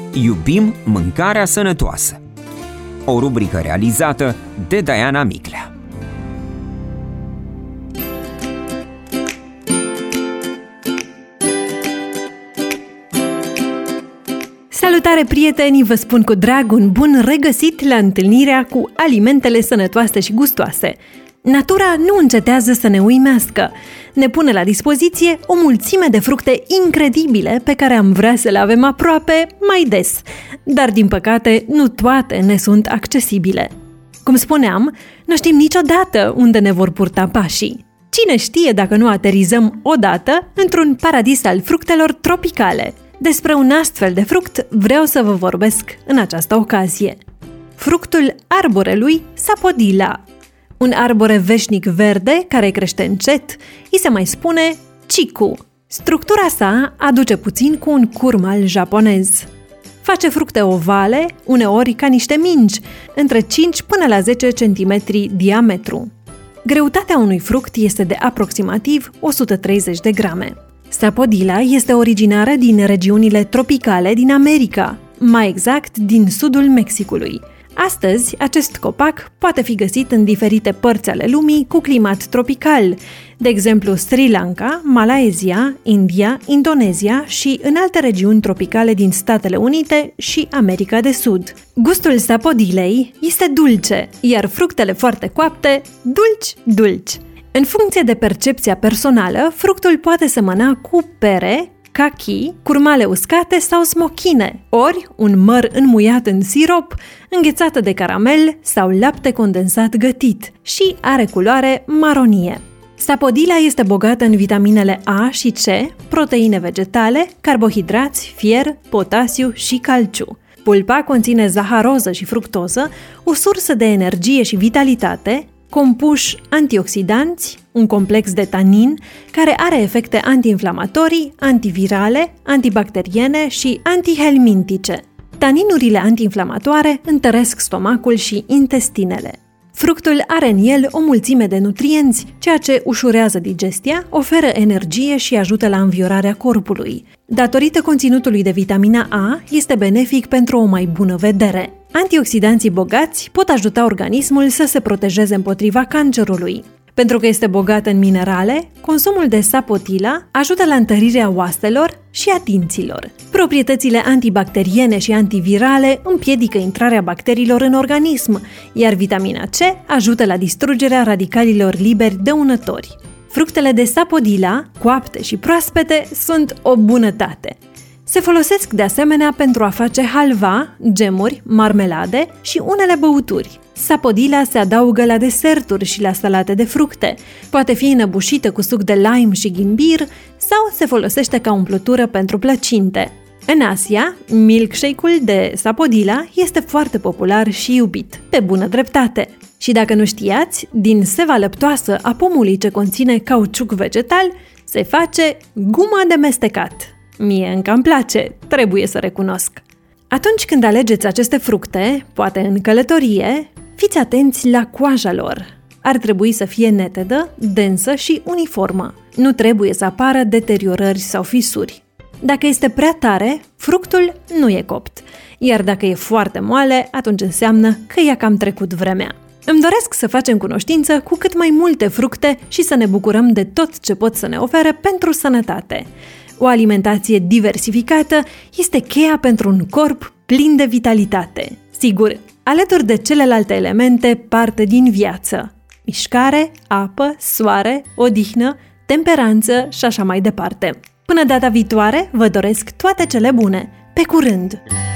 Iubim mâncarea sănătoasă. O rubrică realizată de Diana Miclea. Salutare, prieteni! Vă spun cu drag un bun regăsit la întâlnirea cu alimentele sănătoase și gustoase. Natura nu încetează să ne uimească. Ne pune la dispoziție o mulțime de fructe incredibile pe care am vrea să le avem aproape mai des. Dar, din păcate, nu toate ne sunt accesibile. Cum spuneam, nu știm niciodată unde ne vor purta pașii. Cine știe dacă nu aterizăm odată într-un paradis al fructelor tropicale? Despre un astfel de fruct vreau să vă vorbesc în această ocazie. Fructul arborelui Sapodilla. Un arbore veșnic verde care crește încet, îi se mai spune chiku. Structura sa aduce puțin cu un curmal japonez. Face fructe ovale, uneori ca niște mingi, între 5 până la 10 cm diametru. Greutatea unui fruct este de aproximativ 130 de grame. Sapodilla este originară din regiunile tropicale din America, mai exact din sudul Mexicului. Astăzi, acest copac poate fi găsit în diferite părți ale lumii cu climat tropical, de exemplu Sri Lanka, Malaysia, India, Indonezia și în alte regiuni tropicale din Statele Unite și America de Sud. Gustul sapodilei este dulce, iar fructele foarte coapte, dulci. În funcție de percepția personală, fructul poate semăna cu pere, kaki, curmale uscate sau smochine, ori un măr înmuiat în sirop, înghețată de caramel sau lapte condensat gătit și are culoare maronie. Sapodilla este bogată în vitaminele A și C, proteine vegetale, carbohidrați, fier, potasiu și calciu. Pulpa conține zaharoză și fructoză, o sursă de energie și vitalitate, compuși antioxidanți, un complex de tanin care are efecte antiinflamatorii, antivirale, antibacteriene și antihelmintice. Taninurile antiinflamatoare întăresc stomacul și intestinele. Fructul are în el o mulțime de nutrienți, ceea ce ușurează digestia, oferă energie și ajută la înviorarea corpului. Datorită conținutului de vitamina A, este benefic pentru o mai bună vedere. Antioxidanții bogați pot ajuta organismul să se protejeze împotriva cancerului. Pentru că este bogat în minerale, consumul de sapodilla ajută la întărirea oaselor și a dinților. Proprietățile antibacteriene și antivirale împiedică intrarea bacteriilor în organism, iar vitamina C ajută la distrugerea radicalilor liberi dăunători. Fructele de sapodilla, coapte și proaspete, sunt o bunătate. Se folosesc de asemenea pentru a face halva, gemuri, marmelade și unele băuturi. Sapodilla se adaugă la deserturi și la salate de fructe. Poate fi înăbușită cu suc de lime și ghimbir sau se folosește ca umplutură pentru plăcinte. În Asia, milkshake-ul de sapodilla este foarte popular și iubit, pe bună dreptate. Și dacă nu știați, din seva lăptoasă a pomului ce conține cauciuc vegetal, se face gumă de mestecat. Mie încă îmi place, trebuie să recunosc. Atunci când alegeți aceste fructe, poate în călătorie, fiți atenți la coaja lor. Ar trebui să fie netedă, densă și uniformă. Nu trebuie să apară deteriorări sau fisuri. Dacă este prea tare, fructul nu e copt, iar dacă e foarte moale, atunci înseamnă că i-a cam trecut vremea. Îmi doresc să facem cunoștință cu cât mai multe fructe și să ne bucurăm de tot ce pot să ne ofere pentru sănătate. O alimentație diversificată este cheia pentru un corp plin de vitalitate. Sigur, alături de celelalte elemente parte din viață: mișcare, apă, soare, odihnă, temperanță și așa mai departe. Până data viitoare, vă doresc toate cele bune! Pe curând!